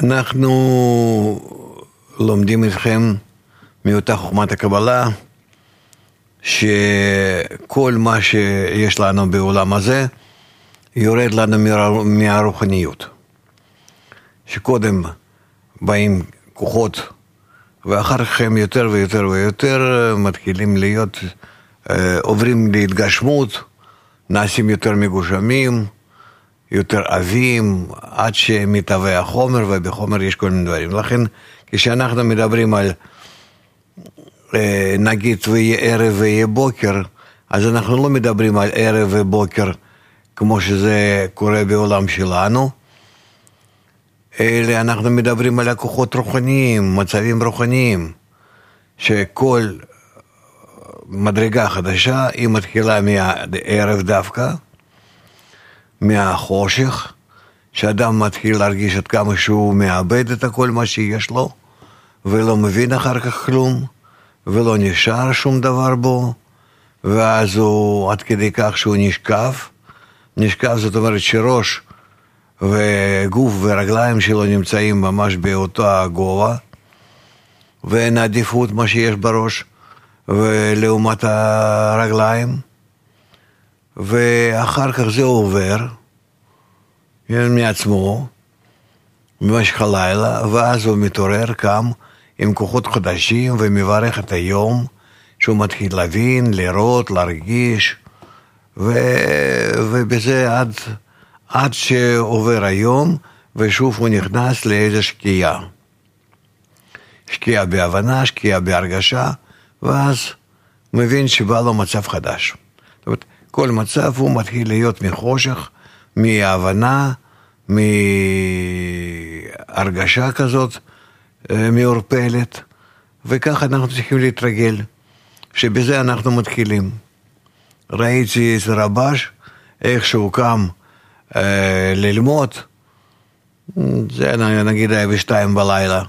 אנחנו לומדים איתכם מאותה חוכמת הקבלה, שכל מה שיש לנו בעולם הזה יורד לנו מהרוחניות. שקודם באים כוחות, ואחר כך הם יותר ויותר ויותר מתחילים להיות, עוברים להתגשמות, נעשים יותר מגושמים, יותר עבים, עד שמתהווה החומר, ובחומר יש כל מיני דברים. לכן, כשאנחנו מדברים על נגיד ויהיה ערב ויהיה בוקר, אז אנחנו לא מדברים על ערב ובוקר כמו שזה קורה בעולם שלנו, אלא אנחנו מדברים על הכוחות רוחניים, מצבים רוחניים, שכל מדרגה חדשה היא מתחילה מהערב דווקא, מהחושך, שאדם מתחיל להרגיש עד כמה שהוא מאבד את הכל מה שיש לו, ולא מבין אחר כך כלום, ולא נשאר שום דבר בו, ואז הוא עד כדי כך שהוא נשכב, זאת אומרת שראש וגוף ורגליים שלו נמצאים ממש באותו הגובה, ואין עדיפות מה שיש בראש ולעומת הרגליים, ואחר כך זה עובר מעצמו במשך הלילה, ואז הוא מתעורר, קם עם כוחות חדשים ומברך את היום שהוא מתחיל להבין, לראות, להרגיש, ובזה עד שעובר היום, ושוב הוא נכנס לאיזו שקיעה בהבנה, שקיעה בהרגשה, ואז מבין שבא לו מצב חדש. זאת אומרת, כל מצב הוא מתחיל להיות מחושך, מהבנה, מהרגשה כזאת, מעורפלת, וכך אנחנו צריכים להתרגל, שבזה אנחנו מתחילים. ראיתי את רבש, איך שהוא קם ללמוד, זה נגיד היה ב2 בלילה,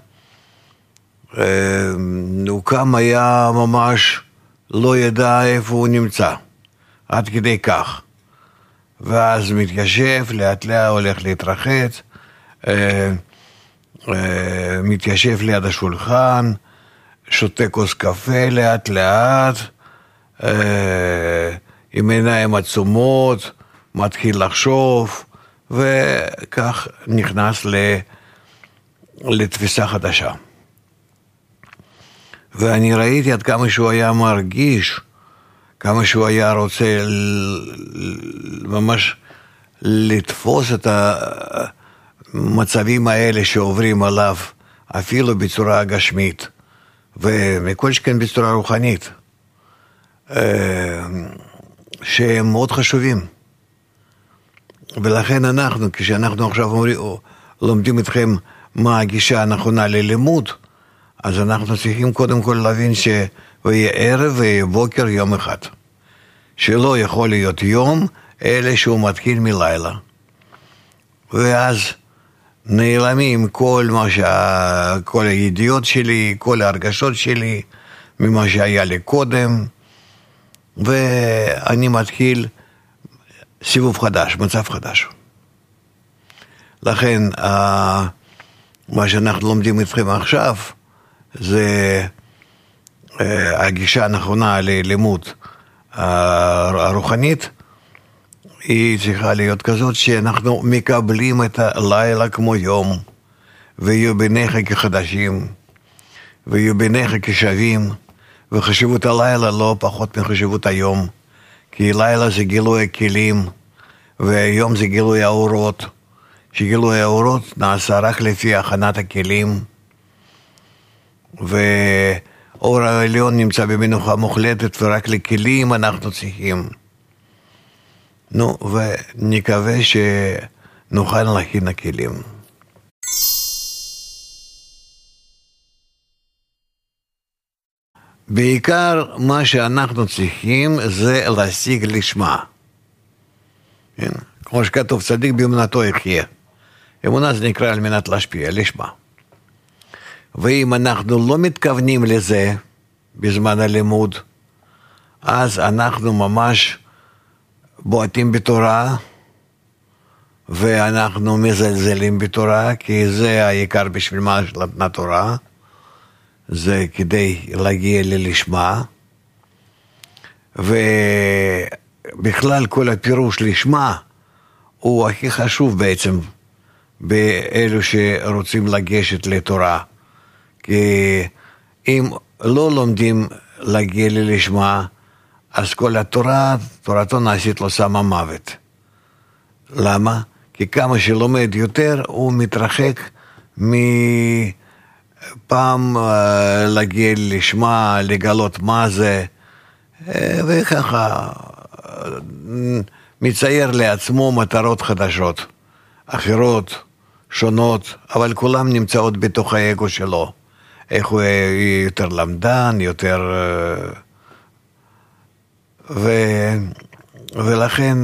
הוא קם, היה ממש לא ידע איפה הוא נמצא, עד כדי כך, ואז מתיישב, לאט לאט הולך להתרחץ, מתיישב ליד השולחן, שותה כוס קפה לאט לאט, עם עיניים עצומות, מתחיל לחשוב, וכך נכנס לתפיסה חדשה. ואני ראיתי עד כמה שהוא היה מרגיש, כמה שהוא היה רוצה ממש לתפוס את המצבים האלה שעוברים עליו, אפילו בצורה גשמית, ומכל שכן בצורה רוחנית, שהם מאוד חשובים. ולכן אנחנו, כשאנחנו עכשיו לומדים אתכם מה הגישה הנכונה ללימוד, אז אנחנו צריכים קודם כל להבין ויהיה ערב ויהיה בוקר יום אחד. שלא יכול להיות יום, אלא שהוא מתחיל מלילה. ואז נעלמים כל הידיעות שלי, כל ההרגשות שלי, ממה שהיה לי קודם, ואני מתחיל סיבוב חדש, מצב חדש. לכן, מה שאנחנו לומדים אתכם עכשיו, זה הגישה הנכונה ללימוד הרוחנית, היא צריכה להיות כזאת שאנחנו מקבלים את הלילה כמו יום, ויהיו ביניך כחדשים, ויהיו ביניך כשווים, וחשיבות הלילה לא פחות מחשיבות היום, כי לילה זה גילוי הכלים, והיום זה גילוי האורות, שגילוי האורות נעשה רק לפי הכנת הכלים, ואור העליון נמצא במנוחה מוחלטת, ורק לכלים אנחנו צריכים. נו, ונקווה שנוכל להכין הכלים. בעיקר מה שאנחנו צריכים זה להשיג לשמה. כמו שכתוב, צדיק באמונתו יחיה. אמונה זה נקרא על מנת להשפיע, לשמה. ואם אנחנו לא מתכוונים לזה בזמן הלימוד, אז אנחנו ממש בועטים בתורה, ואנחנו מזלזלים בתורה, כי זה העיקר בשביל מה נתנה תורה, זה כדי להגיע ללשמה, ובכלל כל הפירוש לשמה הוא הכי חשוב בעצם באלו שרוצים לגשת לתורה, כי אם לא לומדים להגיע ללשמה, אז כל התורה, תורתו נעשית לו שמה מוות. למה? כי כמה שלומד יותר, הוא מתרחק מפעם להגיע לשמה, לגלות מה זה, וככה מצייר לעצמו מטרות חדשות, אחרות, שונות, אבל כולם נמצאות בתוך האגו שלו. איך הוא יותר למדן, יותר... ולכן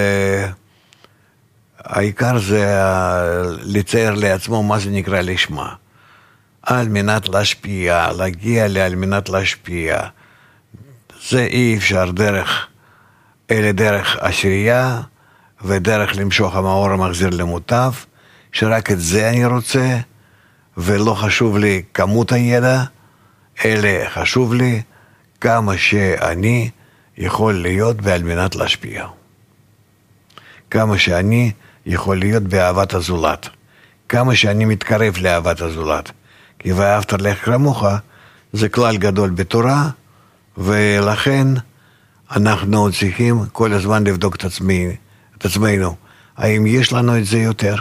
העיקר זה לצייר לעצמו מה זה נקרא לשמה, על מנת להשפיע, להגיע על מנת להשפיע. זה אי אפשר דרך, אלה דרך עשירייה ודרך למשוך המאור המחזיר למוטב, שרק את זה אני רוצה, ולא חשוב לי כמות הידע, אלא חשוב לי כמה שאני יכול להיות ועל מנת להשפיע. כמה שאני יכול להיות באהבת הזולת. כמה שאני מתקרב לאהבת הזולת. כי ואהבת לך כמוך זה כלל גדול בתורה, ולכן אנחנו צריכים כל הזמן לבדוק את עצמנו. האם יש לנו את זה יותר?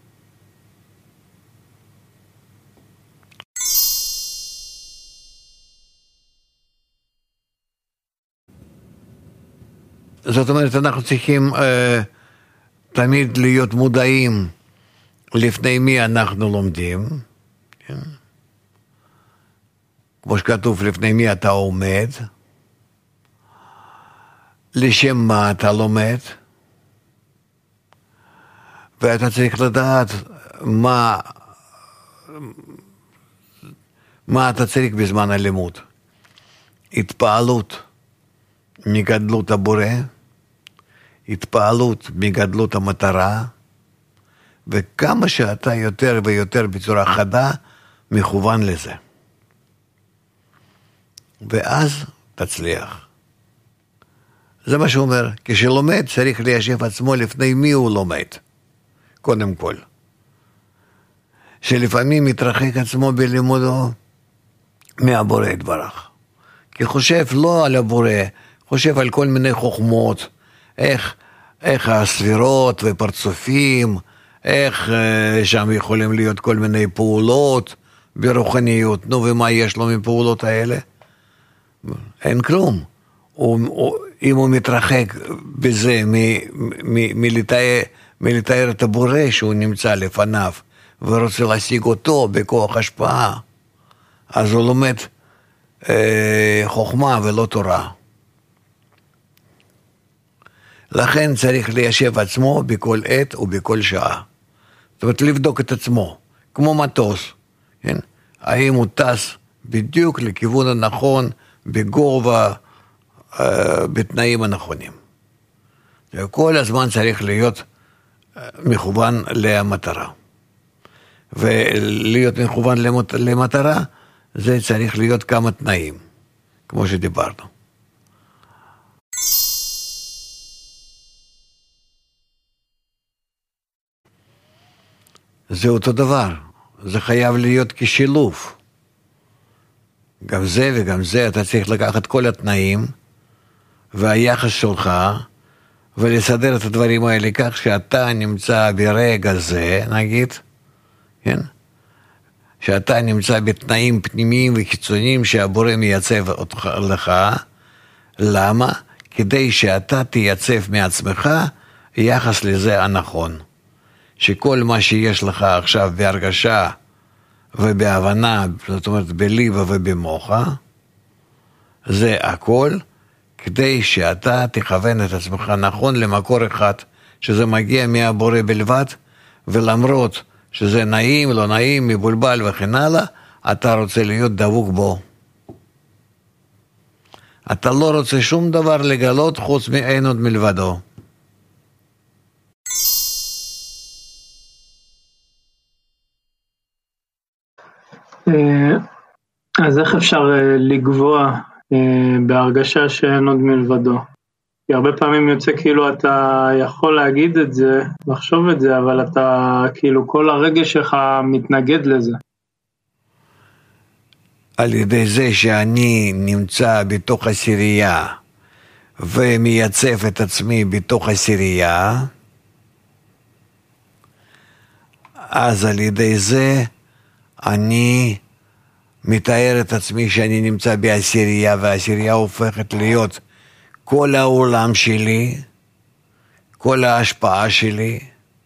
זאת אומרת, אנחנו צריכים תמיד להיות מודעים לפני מי אנחנו לומדים, כן? כמו שכתוב, לפני מי אתה עומד, לשם מה אתה לומד, ואתה צריך לדעת מה אתה צריך בזמן הלימוד. התפעלות מגדלות הבורא, התפעלות מגדלות המטרה, וכמה שאתה יותר ויותר בצורה חדה מכוון לזה. ואז תצליח. זה מה שהוא אומר, כשלומד צריך ליישב עצמו לפני מי הוא לומד, קודם כל. שלפעמים מתרחק עצמו בלימודו מהבורא יתברך. כי חושב לא על הבורא, חושב על כל מיני חוכמות, איך הספירות ופרצופים, איך שם יכולים להיות כל מיני פעולות ברוחניות. נו, ומה יש לו מפעולות האלה? אין כלום. אם הוא מתרחק בזה מלתאר את הבורא שהוא נמצא לפניו ורוצה להשיג אותו בכוח השפעה, אז הוא לומד חוכמה ולא תורה. לכן צריך ליישב עצמו בכל עת ובכל שעה. זאת אומרת, לבדוק את עצמו, כמו מטוס, כן? האם הוא טס בדיוק לכיוון הנכון, בגובה, בתנאים הנכונים. כל הזמן צריך להיות מכוון למטרה. ולהיות מכוון למטרה, זה צריך להיות כמה תנאים, כמו שדיברנו. זה אותו דבר, זה חייב להיות כשילוב. גם זה וגם זה, אתה צריך לקחת כל התנאים והיחס שלך, ולסדר את הדברים האלה כך שאתה נמצא ברגע זה, נגיד, כן? שאתה נמצא בתנאים פנימיים וחיצוניים שהבורא מייצב אותך לך. למה? כדי שאתה תייצב מעצמך יחס לזה הנכון. שכל מה שיש לך עכשיו בהרגשה ובהבנה, זאת אומרת בליבה ובמוחה, זה הכל כדי שאתה תכוון את עצמך נכון למקור אחד, שזה מגיע מהבורא בלבד, ולמרות שזה נעים, לא נעים, מבולבל וכן הלאה, אתה רוצה להיות דבוק בו. אתה לא רוצה שום דבר לגלות חוץ מאין עוד מלבדו. אז איך אפשר לגבוה בהרגשה שאין עוד מלבדו? כי הרבה פעמים יוצא כאילו אתה יכול להגיד את זה, לחשוב את זה, אבל אתה כאילו כל הרגש שלך מתנגד לזה. על ידי זה שאני נמצא בתוך הסירייה ומייצב את עצמי בתוך הסירייה, אז על ידי זה אני מתאר את עצמי שאני נמצא בעשירייה, והעשירייה הופכת להיות כל העולם שלי, כל ההשפעה שלי.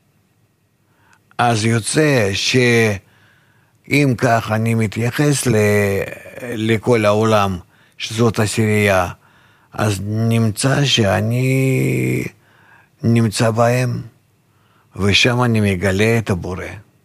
אז יוצא שאם כך אני מתייחס לכל העולם שזאת עשירייה, אז נמצא שאני נמצא בהם, ושם אני מגלה את הבורא.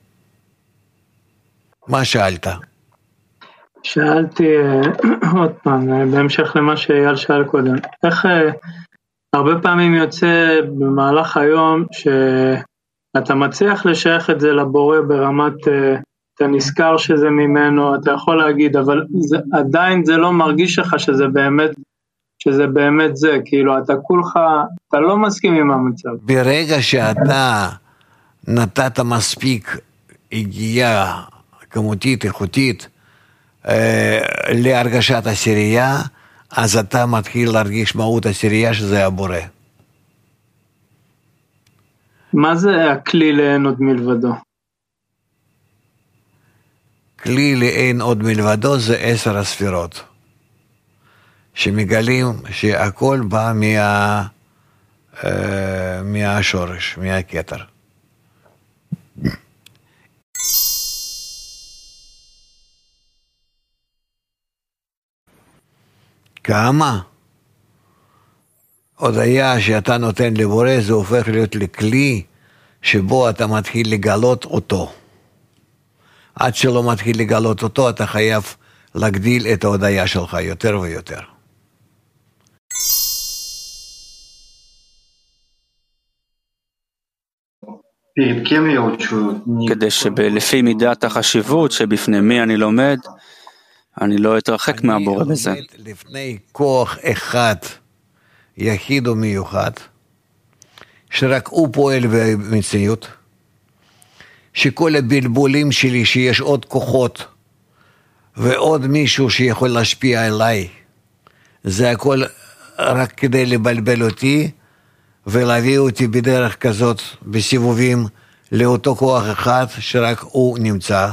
מה שאלת? שאלתי עוד פעם, בהמשך למה שאייל שאל קודם, איך הרבה פעמים יוצא במהלך היום שאתה מצליח לשייך את זה לבורא ברמת, אתה נזכר שזה ממנו, אתה יכול להגיד, אבל עדיין זה לא מרגיש לך שזה באמת זה, כאילו אתה כולך, אתה לא מסכים עם המצב. ברגע שאתה נתת מספיק הגיעה כמותית, איכותית, להרגשת עשירייה, אז אתה מתחיל להרגיש מהות עשירייה שזה הבורא. מה זה הכלי לאין עוד מלבדו? כלי לאין עוד מלבדו זה 10 הספירות, שמגלים שהכל בא מהשורש, מהכתר. כמה? הודעה שאתה נותן לבורא, זה הופך להיות לכלי שבו אתה מתחיל לגלות אותו. עד שלא מתחיל לגלות אותו, אתה חייב להגדיל את ההודעה שלך יותר ויותר. כדי שלפי מידת החשיבות שבפני מי אני לומד, אני לא אתרחק מהבורא בזה. לפני כוח אחד, יחיד ומיוחד, שרק הוא פועל במציאות, שכל הבלבולים שלי שיש עוד כוחות ועוד מישהו שיכול להשפיע עליי, זה הכל רק כדי לבלבל אותי ולהביא אותי בדרך כזאת בסיבובים לאותו כוח אחד שרק הוא נמצא,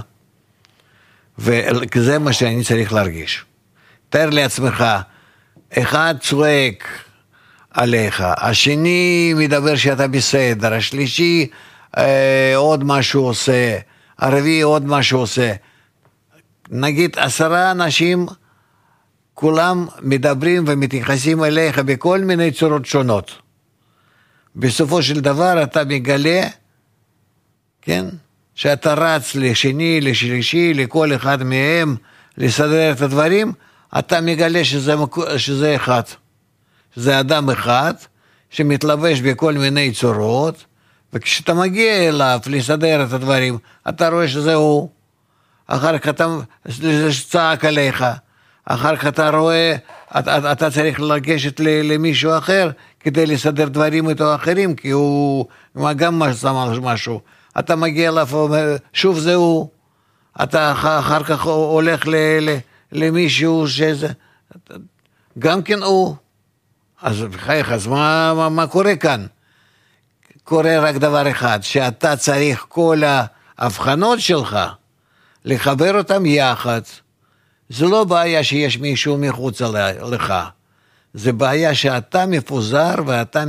וזה מה שאני צריך להרגיש. תאר לעצמך, אחד צועק עליך, השני מדבר שאתה בסדר, השלישי עוד משהו עושה, הרביעי עוד משהו עושה. נגיד 10 אנשים, כולם מדברים ומתייחסים אליך בכל מיני צורות שונות. בסופו של דבר אתה מגלה, כן? שאתה רץ לשני, לשלישי, לכל אחד מהם, לסדר את הדברים, אתה מגלה שזה אחד. זה אדם אחד שמתלבש בכל מיני צורות, וכשאתה מגיע אליו לסדר את הדברים, אתה רואה שזה הוא. אחר כך אתה צעק עליך, אחר כך אתה רואה, אתה צריך לגשת למישהו אחר, כדי לסדר דברים איתו אחרים, כי הוא גם משהו. אתה מגיע אליו ואומר, שוב זהו, אתה אחר כך הולך למישהו שזה, גם כן הוא. אז בחייך, אז מה קורה כאן? קורה רק דבר אחד, שאתה צריך כל ההבחנות שלך, לחבר אותם יחד. זה לא בעיה שיש מישהו מחוץ לך, זה בעיה שאתה מפוזר ואתה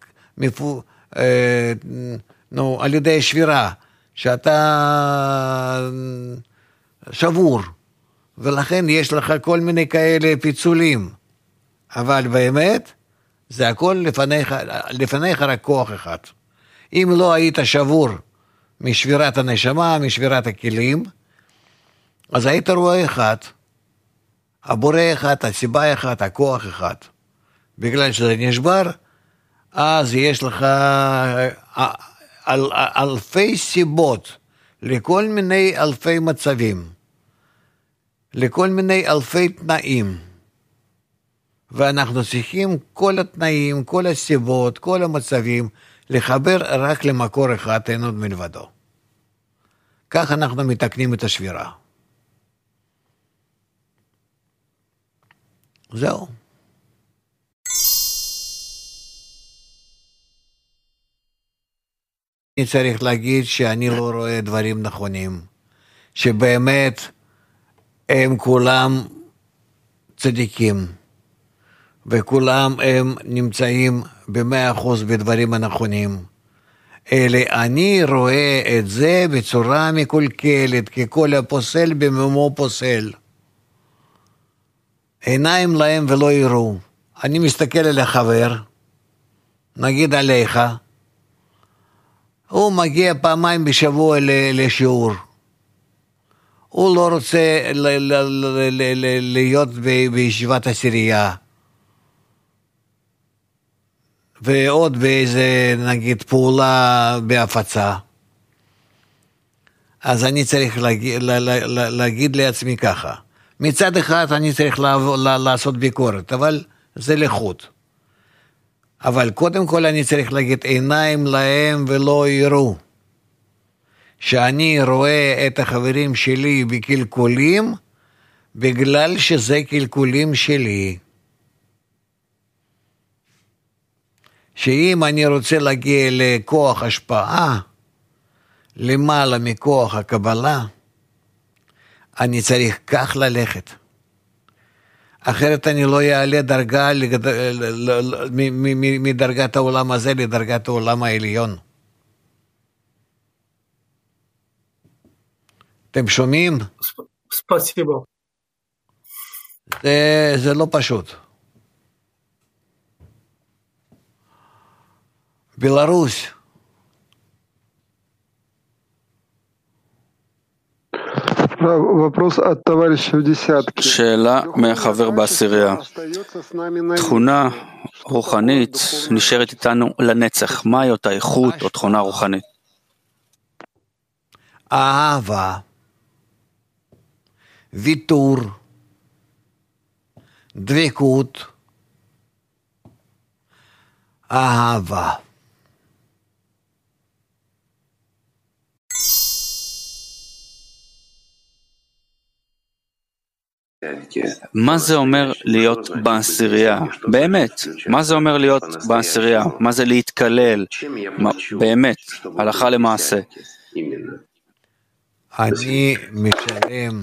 על ידי שבירה, שאתה שבור, ולכן יש לך כל מיני כאלה פיצולים, אבל באמת זה הכל לפניך רק כוח אחד. אם לא היית שבור משבירת הנשמה, משבירת הכלים, אז היית רואה אחד, הבורא אחד, הסיבה אחד, הכוח אחד. בגלל שזה נשבר, אז יש לך אלפי סיבות לכל מיני אלפי מצבים. לכל מיני אלפי תנאים. ואנחנו צריכים כל התנאים, כל הסיבות, כל המצבים, לחבר רק למקור אחד, אין עוד מלבדו. כך אנחנו מתקנים את השבירה. זהו. אני צריך להגיד שאני לא רואה דברים נכונים, שבאמת הם כולם צדיקים, וכולם הם נמצאים ב100% בדברים הנכונים. אלא אני רואה את זה בצורה מקולקלת, ככל הפוסל במומו פוסל. עיניים להם ולא יראו. אני מסתכל על החבר, נגיד עליך, הוא מגיע פעמיים בשבוע לשיעור. הוא לא רוצה להיות בישיבת עשירייה. ועוד באיזה, נגיד, פעולה בהפצה. אז אני צריך להגיד לעצמי ככה. מצד אחד אני צריך לעשות ביקורת, אבל זה לחוד. אבל קודם כל אני צריך להגיד עיניים להם ולא יראו. שאני רואה את החברים שלי בקלקולים, בגלל שזה קלקולים שלי. שאם אני רוצה להגיע לכוח השפעה, למעלה מכוח הקבלה, אני צריך כך ללכת. אחרת אני לא יעלה דרגה מדרגת העולם הזה לדרגת העולם העליון. אתם שומעים? ספסיבו. זה לא פשוט. בלרוס. שאלה מהחבר בעשירייה. תכונה רוחנית נשארת איתנו לנצח. מהי אותה איכות או תכונה רוחנית? אהבה, ויתור, דבקות, אהבה. מה זה אומר להיות בעשירייה? באמת, מה זה אומר להיות בעשירייה? מה זה להתקלל? באמת, הלכה למעשה. אני משלם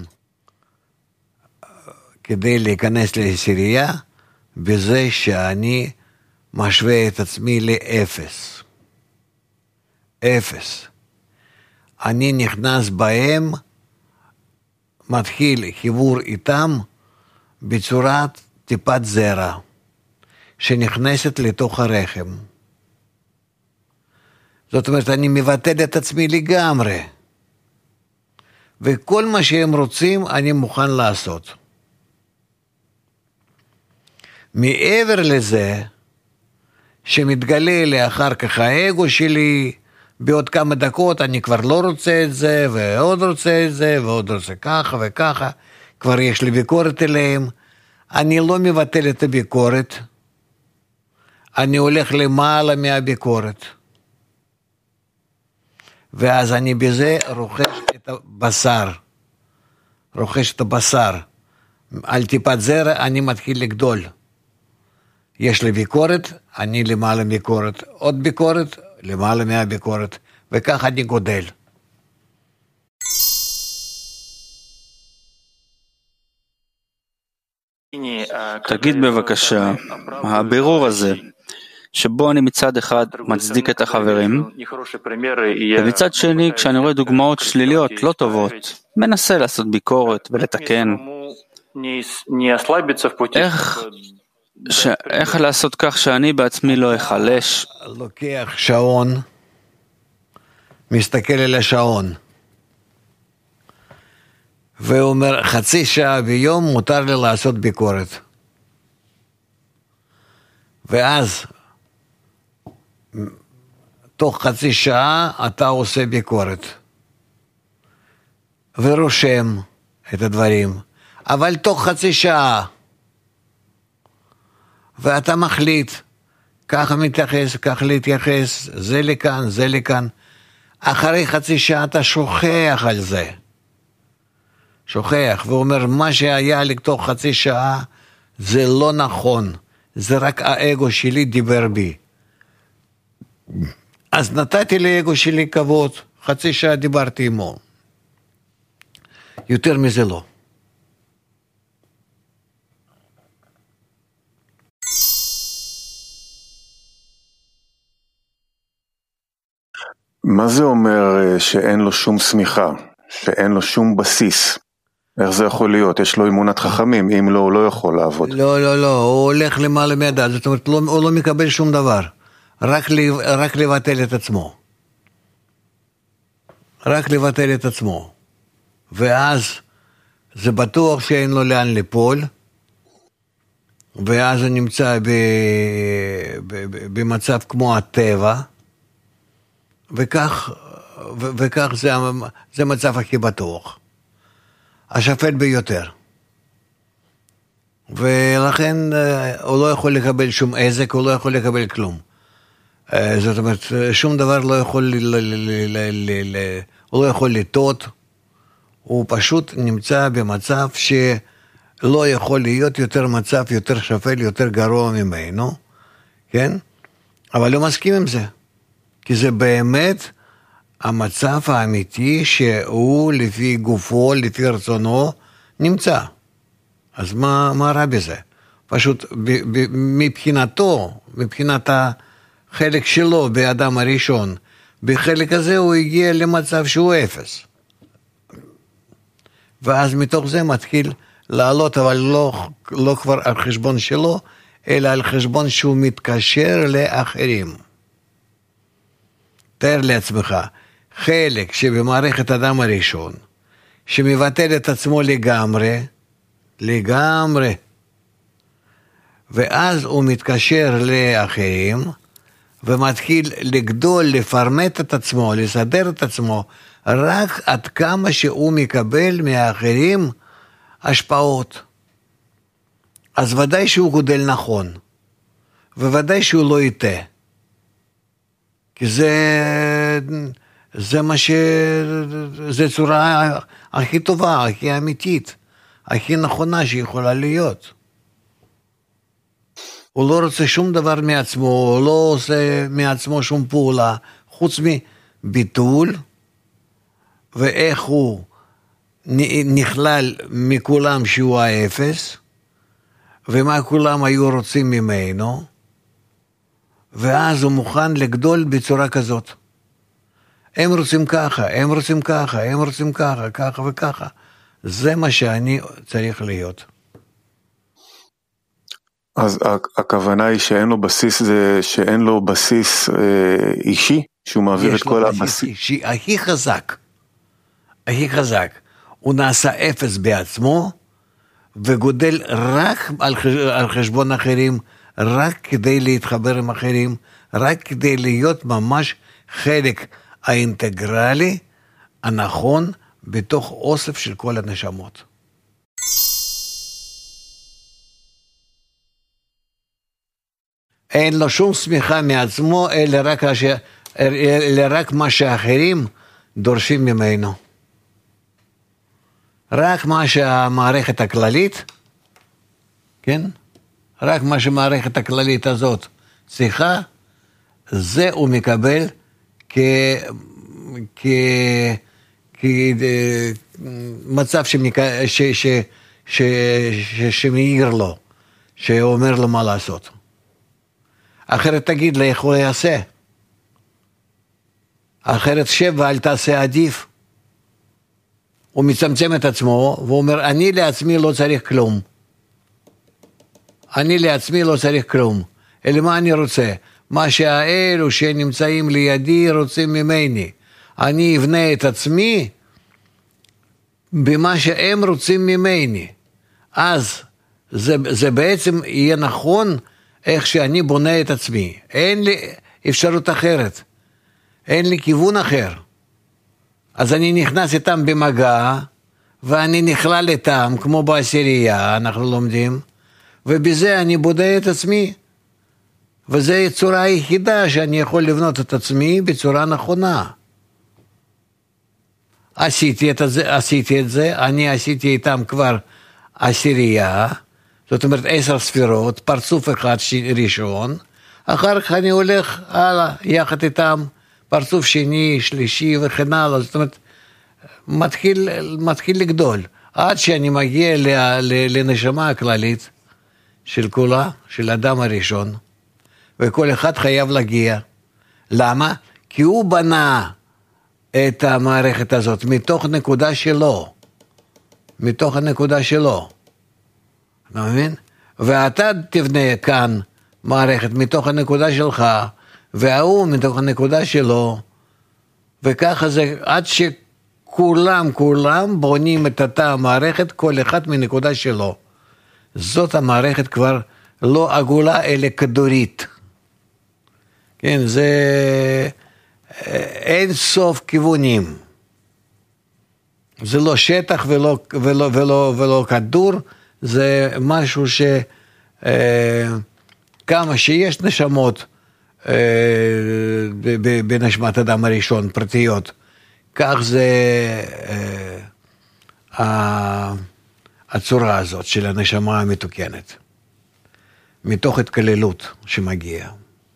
כדי להיכנס לעשירייה בזה שאני משווה את עצמי לאפס. אפס. אני נכנס בהם, מתחיל חיבור איתם בצורת טיפת זרע שנכנסת לתוך הרחם. זאת אומרת, אני מבטל את עצמי לגמרי. וכל מה שהם רוצים אני מוכן לעשות. מעבר לזה, שמתגלה לי אחר כך האגו שלי, בעוד כמה דקות אני כבר לא רוצה את זה, ועוד רוצה את זה, ועוד רוצה ככה וככה, כבר יש לי ביקורת אליהם, אני לא מבטל את הביקורת, אני הולך למעלה מהביקורת, ואז אני בזה רוכש את הבשר, על טיפת זרע אני מתחיל לגדול, יש לי ביקורת, אני למעלה ביקורת, עוד ביקורת, למעלה מהביקורת, וכך אני גודל. תגיד בבקשה, הבירור הזה, שבו אני מצד אחד מצדיק את החברים, ומצד שני, כשאני רואה דוגמאות שליליות, לא טובות, מנסה לעשות ביקורת ולתקן, איך לעשות כך שאני בעצמי לא אחלש? לוקח שעון, מסתכל על השעון, ואומר, חצי שעה ביום מותר לי לעשות ביקורת. ואז, תוך חצי שעה אתה עושה ביקורת. ורושם את הדברים. אבל תוך חצי שעה. ואתה מחליט, ככה מתייחס, ככה להתייחס, זה לכאן, זה לכאן. אחרי חצי שעה אתה שוכח על זה. שוכח, ואומר, מה שהיה לי תוך חצי שעה, זה לא נכון. זה רק האגו שלי דיבר בי. אז נתתי לאגו שלי כבוד, חצי שעה דיברתי עמו. יותר מזה לא. מה זה אומר שאין לו שום סמיכה, שאין לו שום בסיס? איך זה יכול להיות? יש לו אמונת חכמים, אם לא, הוא לא יכול לעבוד. לא, הוא הולך למעלה מהדעת, זאת אומרת, הוא לא מקבל שום דבר, רק לבטל את עצמו. רק לבטל את עצמו. ואז זה בטוח שאין לו לאן ליפול, ואז הוא נמצא במצב כמו הטבע, וכך זה המצב הכי בטוח. השפל ביותר. ולכן הוא לא יכול לקבל שום עזק, הוא לא יכול לקבל כלום. זאת אומרת, שום דבר לא יכול, הוא לא יכול לטעות, הוא פשוט נמצא במצב שלא יכול להיות יותר מצב, יותר שפל, יותר גרוע ממנו, כן? אבל לא מסכים עם זה, כי זה באמת המצב האמיתי שהוא לפי גופו, לפי רצונו, נמצא. אז מה רע בזה? פשוט מבחינתו, מבחינת החלק שלו באדם הראשון, בחלק הזה הוא הגיע למצב שהוא אפס. ואז מתוך זה מתחיל לעלות, אבל לא כבר על חשבון שלו, אלא על חשבון שהוא מתקשר לאחרים. תאר לעצמך, חלק שבמערכת אדם הראשון, שמבטל את עצמו לגמרי, ואז הוא מתקשר לאחרים, ומתחיל לגדול, לפרמט את עצמו, לסדר את עצמו, רק עד כמה שהוא מקבל מהאחרים השפעות. אז ודאי שהוא גודל נכון, וודאי שהוא לא יטעה. כי זה מה זה צורה הכי טובה, הכי אמיתית, הכי נכונה שיכולה להיות. הוא לא רוצה שום דבר מעצמו, הוא לא עושה מעצמו שום פעולה, חוץ מביטול, ואיך הוא נכלל מכולם שהוא האפס, ומה כולם היו רוצים ממנו, ואז הוא מוכן לגדול בצורה כזאת. הם רוצים ככה, הם רוצים ככה, הם רוצים ככה, ככה וככה. זה מה שאני צריך להיות. אז הכוונה היא שאין לו בסיס, זה שאין לו בסיס אישי, שהוא מעביר את כל הבסיס. אישי, הכי חזק. הכי חזק. הוא נעשה אפס בעצמו, וגודל רק על חשבון אחרים, רק כדי להתחבר עם אחרים, רק כדי להיות ממש חלק האינטגרלי, הנכון, בתוך אוסף של כל הנשמות. אין לו שום סמיכה מעצמו, אלא רק מה שאחרים דורשים ממנו. רק מה שהמערכת הכללית, כן? רק מה שהמערכת הכללית הזאת צריכה, זה הוא מקבל כמצב שמעיר לו, שאומר לו מה לעשות. אחרת תגיד לי איך הוא יעשה. אחרת שב ואל תעשה עדיף. הוא מצמצם את עצמו, והוא אומר, אני לעצמי לא צריך כלום. אני לעצמי לא צריך כלום. אלא מה אני רוצה? מה שהאלו שנמצאים לידי רוצים ממני. אני אבנה את עצמי במה שהם רוצים ממני. אז זה בעצם יהיה נכון איך שאני בונה את עצמי. אין לי אפשרות אחרת. אין לי כיוון אחר. אז אני נכנס איתם במגע, ואני נכלל איתם, כמו בעשירייה, אנחנו לומדים, ובזה אני בודק את עצמי. וזו הצורה היחידה שאני יכול לבנות את עצמי בצורה נכונה. עשיתי את זה, אני עשיתי איתם כבר עשירייה, זאת אומרת 10 ספירות, פרצוף אחד ראשון, אחר כך אני הולך הלאה, יחד איתם, פרצוף שני, שלישי וכן הלאה, זאת אומרת, מתחיל לגדול, עד שאני מגיע לנשמה הכללית של כולה, של האדם הראשון, וכל אחד חייב להגיע. למה? כי הוא בנה את המערכת הזאת מתוך נקודה שלו, מתוך הנקודה שלו, אתה מבין? ואתה תבנה כאן מערכת מתוך הנקודה שלך, והוא מתוך הנקודה שלו, וככה זה עד שכולם בונים את אותה המערכת, כל אחד מנקודה שלו. זאת המערכת כבר לא עגולה אלא כדורית. כן, זה אין סוף כיוונים. זה לא שטח ולא כדור, זה משהו כמה שיש נשמות בנשמת אדם הראשון, פרטיות, כך זה הצורה הזאת של הנשמה המתוקנת, מתוך התקללות שמגיעה.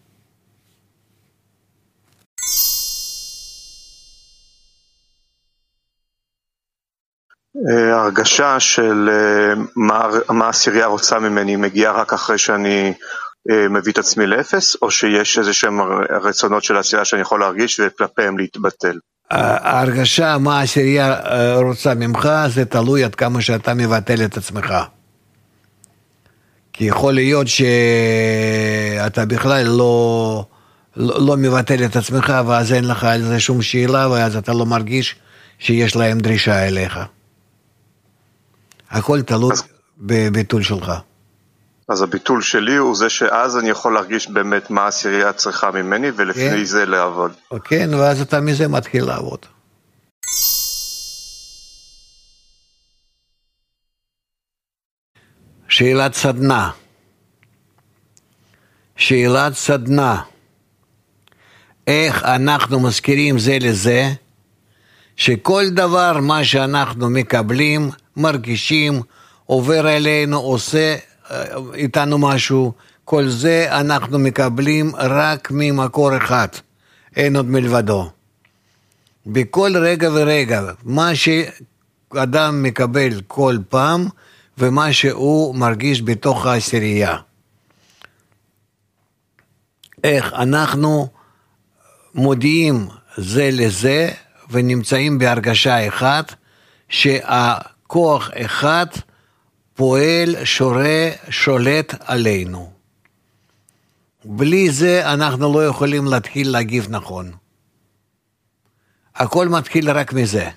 הרגשה של מה העשירייה רוצה ממני מגיעה רק אחרי שאני מביא את עצמי לאפס, או שיש איזה שהם רצונות של העשירייה שאני יכול להרגיש וכלפיהם להתבטל? ההרגשה מה העשירייה רוצה ממך זה תלוי עד כמה שאתה מבטל את עצמך, כי יכול להיות שאתה בכלל לא מבטל את עצמך, ואז אין לך על זה שום שאלה, ואז אתה לא מרגיש שיש להם דרישה אליך. הכל תלוי בביטול שלך. אז הביטול שלי הוא זה שאז אני יכול להרגיש באמת מה העשירייה צריכה ממני, ולפני זה לעבוד. כן, ואז אתה מזה מתחיל לעבוד. שאלת סדנה. שאלת סדנה. איך אנחנו מזכירים זה לזה, שכל דבר מה שאנחנו מקבלים, מרגישים, עובר אלינו, עושה איתנו משהו, כל זה אנחנו מקבלים רק ממקור אחד, אין עוד מלבדו. בכל רגע ורגע, מה שאדם מקבל כל פעם, ומה שהוא מרגיש בתוך העשירייה. איך אנחנו מודיעים זה לזה, ונמצאים בהרגשה אחת, שהכוח אחד פועל, שולט עלינו. בלי זה אנחנו לא יכולים להתחיל להגיב נכון. הכל מתחיל רק מזה.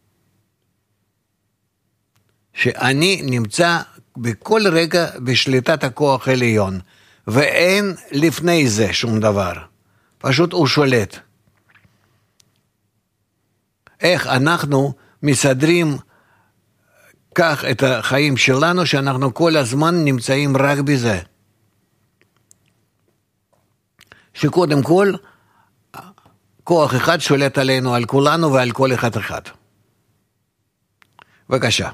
שאני נמצא בכל רגע בשליטת הכוח העליון, ואין לפני זה שום דבר. פשוט הוא שולט. איך אנחנו מסדרים כך את החיים שלנו, שאנחנו כל הזמן נמצאים רק בזה. שקודם כל, כוח אחד שולט עלינו, על כולנו ועל כל אחד אחד. בבקשה.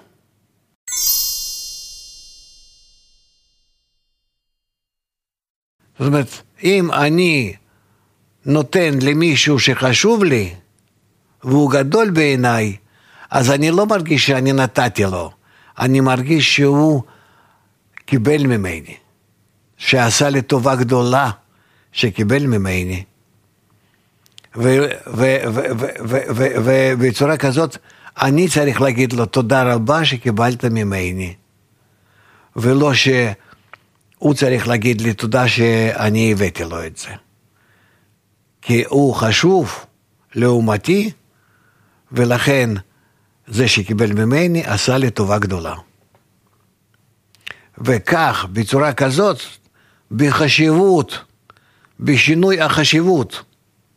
זאת אומרת, אם אני נותן למישהו שחשוב לי, והוא גדול בעיניי, אז אני לא מרגיש שאני נתתי לו, אני מרגיש שהוא קיבל ממני, שעשה לי טובה גדולה שקיבל ממני, ובצורה כזאת אני צריך להגיד לו תודה רבה שקיבלת ממני, ולא שהוא צריך להגיד לי תודה שאני הבאתי לו את זה, כי הוא חשוב לעומתי, ולכן זה שקיבל ממני עשה לי טובה גדולה. וכך, בצורה כזאת, בחשיבות, בשינוי החשיבות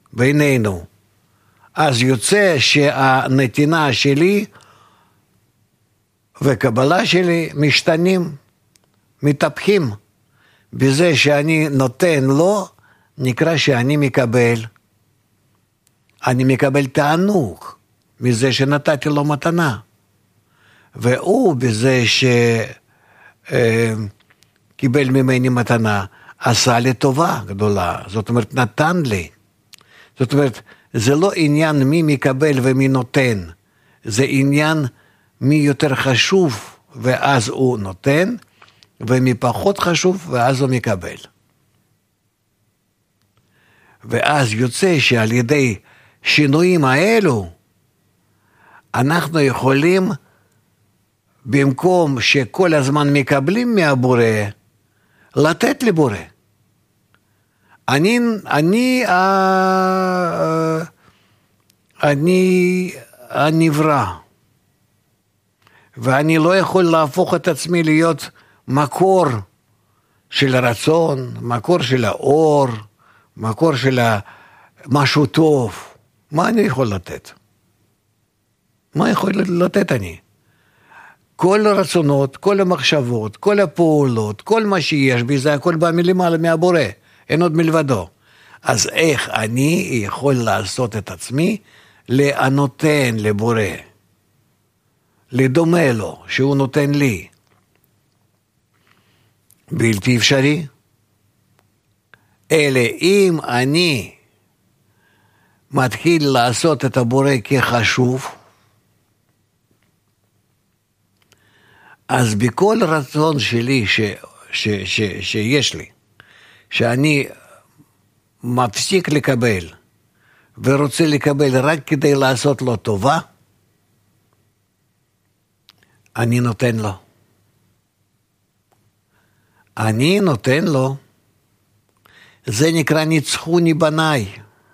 בינינו, אז יוצא שהנתינה שלי וקבלה שלי משתנים, מתהפכים. בזה שאני נותן לו, נקרא שאני מקבל. אני מקבל תענוג מזה שנתתי לו מתנה. והוא בזה שקיבל ממני מתנה, עשה לי טובה גדולה. זאת אומרת, נתן לי. זאת אומרת, זה לא עניין מי מקבל ומי נותן. זה עניין מי יותר חשוב, ואז הוא נותן, ומי פחות חשוב, ואז הוא מקבל. ואז יוצא שעל ידי שינויים האלו, אנחנו יכולים, במקום שכל הזמן מקבלים מהבורא, לתת לבורא. אני הנברא, ואני לא יכול להפוך את עצמי להיות מקור של הרצון, מקור של האור, מקור של משהו טוב. מה אני יכול לתת? מה יכול לתת אני? כל הרצונות, כל המחשבות, כל הפעולות, כל מה שיש בי, זה הכל בא מלמעלה מהבורא, אין עוד מלבדו. אז איך אני יכול לעשות את עצמי לנותן לבורא, לדומה לו, שהוא נותן לי? בלתי אפשרי. אלא אם אני מתחיל לעשות את הבורא כחשוב, אז בכל רצון שלי שיש לי, שאני מפסיק לקבל ורוצה לקבל רק כדי לעשות לו טובה, אני נותן לו. אני נותן לו. זה נקרא ניצחוני בניי.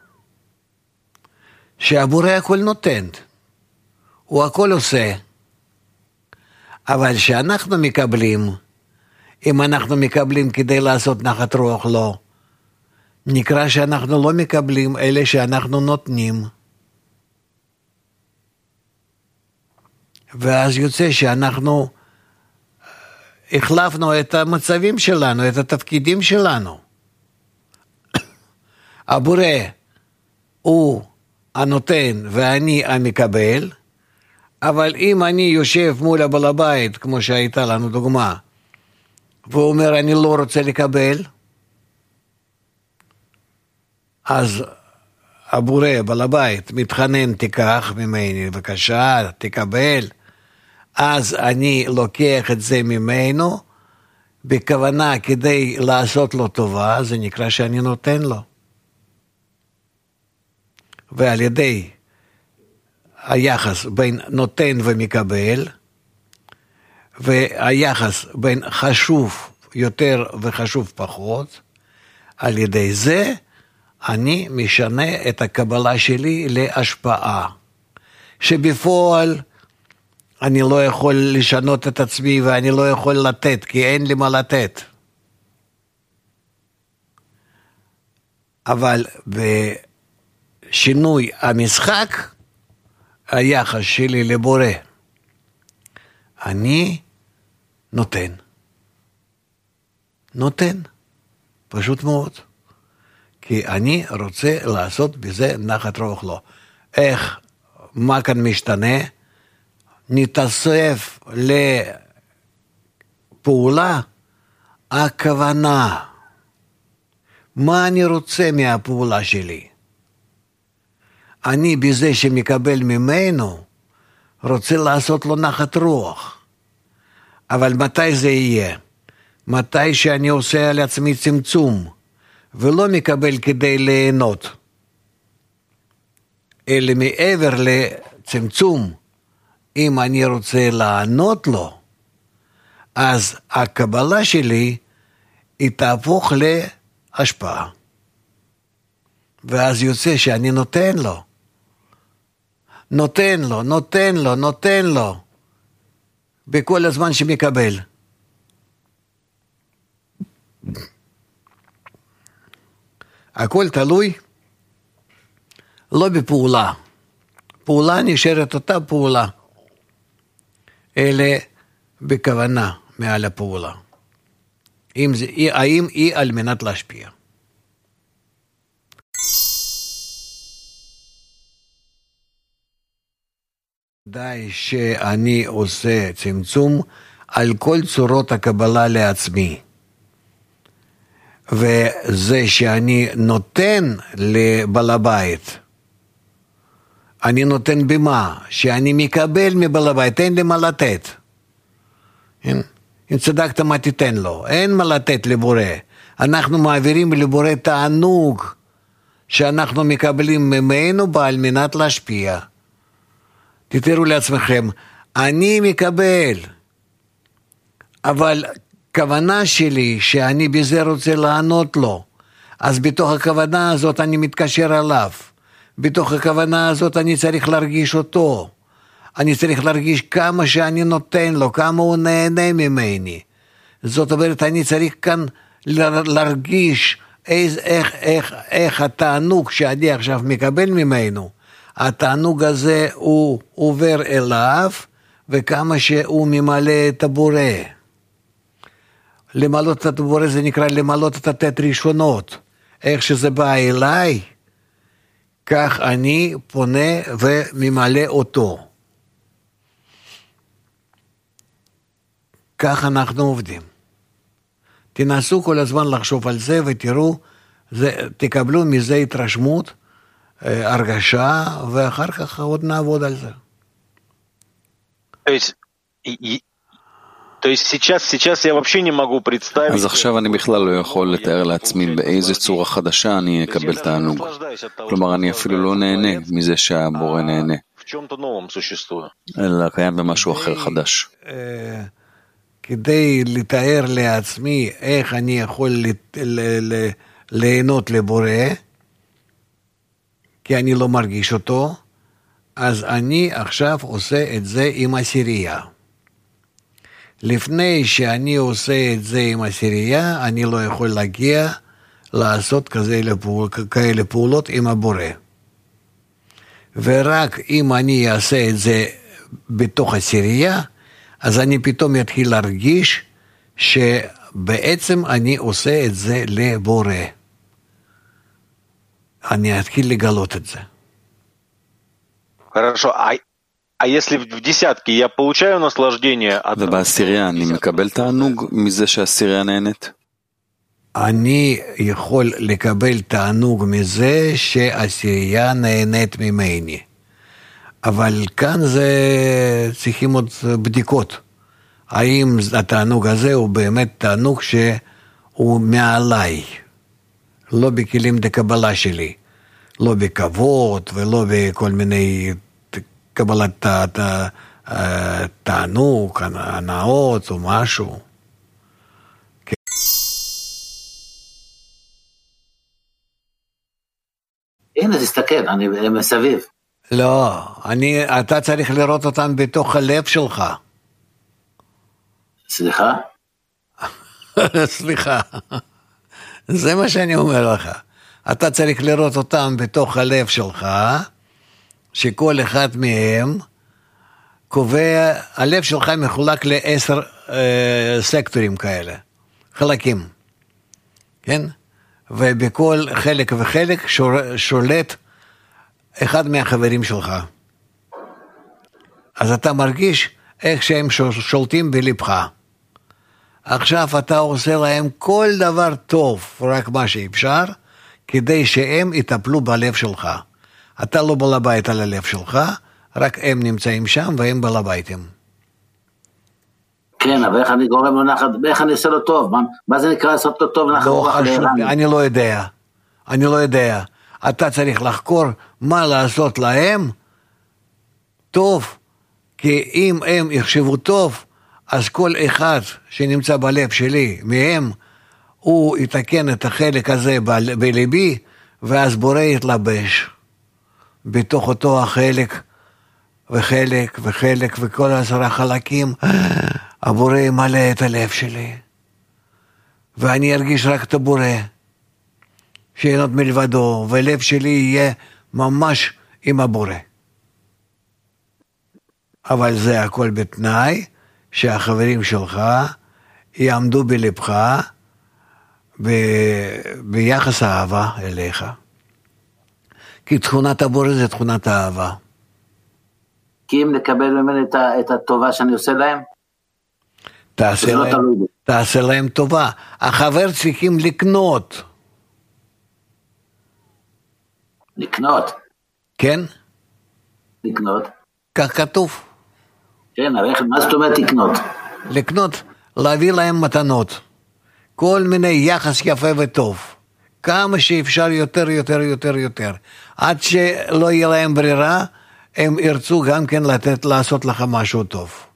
שהבורא הכל נותן. הוא הכל עושה. אבל שאנחנו מקבלים, אם אנחנו מקבלים כדי לעשות נחת רוח לו, נקרא שאנחנו לא מקבלים, אלה שאנחנו נותנים. ואז יוצא שאנחנו החלפנו את המצבים שלנו, את התפקידים שלנו. הבורא הוא הנותן ואני המקבל, אבל אם אני יושב מול הבעל הבית, כמו שהייתה לנו דוגמה, והוא אומר אני לא רוצה לקבל, אז הבורא, בעל הבית, מתחנן, תיקח ממני, בבקשה, תקבל. אז אני לוקח את זה ממנו, בכוונה כדי לעשות לו טובה, זה נקרא שאני נותן לו. ועל ידי היחס בין נותן ומקבל, והיחס בין חשוב יותר וחשוב פחות, על ידי זה אני משנה את הקבלה שלי להשפעה, שבפועל אני לא יכול לשנות את עצמי ואני לא יכול לתת, כי אין לי מה לתת. אבל בשינוי המשחק, היחס שלי לבורא, אני נותן. נותן. פשוט מאוד. כי אני רוצה לעשות בזה נחת רוח לו. איך, מה כאן משתנה? נתאסף לפעולה הכוונה. מה אני רוצה מהפעולה שלי? אני בזה שמקבל ממנו רוצה לעשות לו נחת רוח. אבל מתי זה יהיה? מתי שאני עושה על עצמי צמצום ולא מקבל כדי ליהנות, אלא מעבר לצמצום, אם אני רוצה לענות לו, אז הקבלה שלי היא תהפוך להשפעה. ואז יוצא שאני נותן לו. נותן לו, נותן לו, נותן לו. בכל הזמן שמקבל. הכל תלוי לא בפעולה. פעולה נשארת אותה פעולה. אלא בכוונה מעל הפעולה. האם היא על מנת להשפיע. די שאני עושה צמצום על כל צורות הקבלה לעצמי. וזה שאני נותן לבעל הבית, אני נותן במה? שאני מקבל מבעל הבית, אין לי מה לתת. אם צדקת מה תיתן לו, אין מה לתת לבורא. אנחנו מעבירים לבורא תענוג שאנחנו מקבלים ממנו על מנת להשפיע. תתארו לעצמכם, אני מקבל, אבל כוונה שלי שאני בזה רוצה לענות לו, אז בתוך הכוונה הזאת אני מתקשר עליו, בתוך הכוונה הזאת אני צריך להרגיש אותו, אני צריך להרגיש כמה שאני נותן לו, כמה הוא נהנה ממני. זאת אומרת, אני צריך כאן להרגיש איך התענוג שאני עכשיו מקבל ממנו, התענוג הזה הוא עובר אליו, וכמה שהוא ממלא את הבורא. למלות את הבורא זה נקרא למלות את התת ראשונות. איך שזה בא אליי, כך אני פונה וממלא אותו. כך אנחנו עובדים. תנסו כל הזמן לחשוב על זה ותראו, תקבלו מזה התרשמות, הרגשה, ואחר כך עוד נעבוד על זה. אז עכשיו אני בכלל לא יכול לתאר לעצמי באיזה צורה חדשה אני אקבל תענוג. כלומר, אני אפילו לא נהנה מזה שהבורא נהנה, אלא קיים במשהו אחר חדש. כדי לתאר לעצמי איך אני יכול ליהנות לבורא, כי אני לא מרגיש אותו, אז אני עכשיו עושה את זה עם עשירייה. לפני שאני עושה את זה עם עשירייה, אני לא יכול להגיע לעשות כאלה פעולות עם הבורא. ורק אם אני אעשה את זה בתוך עשירייה, אז אני פתאום יתחיל להרגיש שבעצם אני עושה את זה לבורא. אני אתחיל לגלות את זה. ובעשירייה אני מקבל תענוג מזה שהעשירייה נהנית? אני יכול לקבל תענוג מזה שהעשירייה נהנית ממני. אבל כאן צריכים עוד בדיקות. האם התענוג הזה הוא באמת תענוג שהוא מעליי, לא בכלים דקבלה שלי, לא בכבוד ולא בכל מיני קבלת תענוג, הנאות או משהו. הנה, תסתכל, אני מסביב. לא, אתה צריך לראות אותם בתוך הלב שלך. סליחה? סליחה. זה מה שאני אומר לך. אתה צריך לראות אותם בתוך הלב שלך, שכל אחד מהם קובע, הלב שלך מחולק ל10 סקטורים כאלה, חלקים. כן? ובכל חלק וחלק שולט אחד מהחברים שלך. אז אתה מרגיש איך שהם שולטים בלבך. עכשיו אתה עושה להם כל דבר טוב, רק מה שאפשר, כדי שהם יטפלו בלב שלך. אתה לא בעל הבית על הלב שלך, רק הם נמצאים שם והם בעל הביתים. כן, אבל איך אני גורם לו נחת, איך אני עושה לו טוב? מה זה נקרא לעשות לו טוב? לא חשוב, אני לא יודע. אתה צריך לחקור מה לעשות להם טוב, כי אם הם יחשבו טוב, אז כל אחד שנמצא בלב שלי מהם, הוא יתקן את החלק הזה בלבי, ואז בורא יתלבש בתוך אותו החלק וחלק וחלק וכל 10 חלקים, הבורא ימלא את הלב שלי, ואני ארגיש רק את הבורא שאין עוד מלבדו, והלב שלי יהיה ממש עם הבורא. אבל זה הכל בתנאי שהחברים שלך יעמדו בלבך ביחס האהבה אליך. כי תכונת הבורא זה תכונת האהבה. כי אם נקבל ממני את הטובה שאני עושה להם, תעשה להם טובה. החבר צריכים לקנות. לקנות? כן? לקנות? כך כתוב. כן, אבל מה זאת אומרת לקנות? לקנות, להביא להם מתנות. כל מיני יחס יפה וטוב. כמה שאפשר יותר, יותר, יותר, יותר. עד שלא יהיה להם ברירה, הם ירצו גם כן לעשות לך משהו טוב.